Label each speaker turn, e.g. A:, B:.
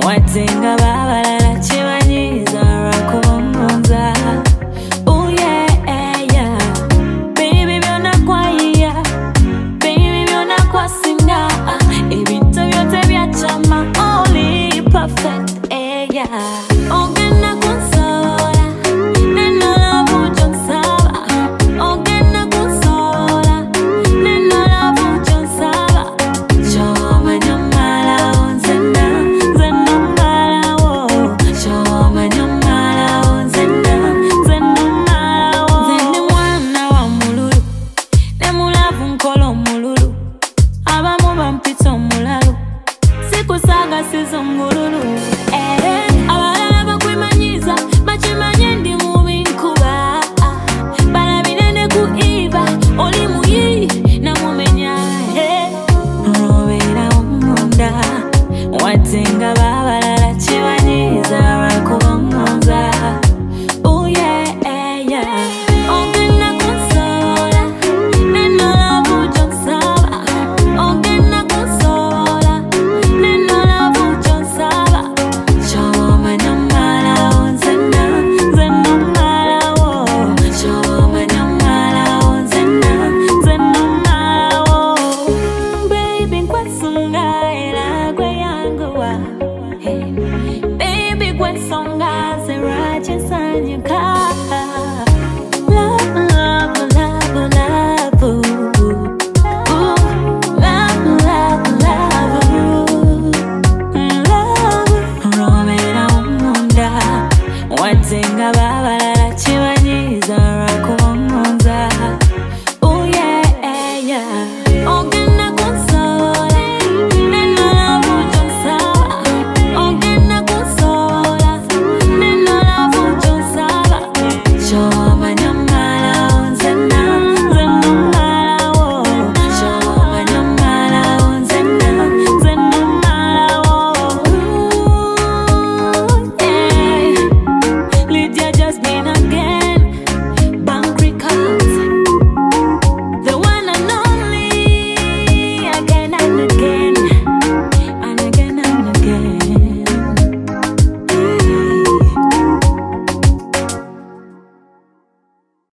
A: watenga babalala kibanyiza lwakubamunza. Oh yeah, yeah. Baby byonna kwaiya, baby byonna kwasinga, ebintu byote byachama, only perfect, yeah. Ogenda kunsobola, neno love ujonsaba. Ogenda kunsobola, neno love ujonsaba. Chomanya malawo nzena, nzena malawo. Chomanya malawo nzena, nzena malawo. Nzene mwana wa mululu, ne mulavu nkola omululu. Abamu bampita omulalu, sikusaga sizo mululu. Abalala bakwemanyiza, bakimanye ndi mubi nkuba. Balabirene ku Eva, oli muyi namumenya. Nobeera omunda, watenga babalala kibanyiza lwakubamunza. Oh yeah, yeah. Ogenda kunsobola, neno love ujonsaba. Ogenda kunsobola, neno love ujonsaba. Chomanya malawo nzena, nzena malawo. Chomanya malawo nzena, nzena malawo. Baby nkwasunga era gwe yanguwa.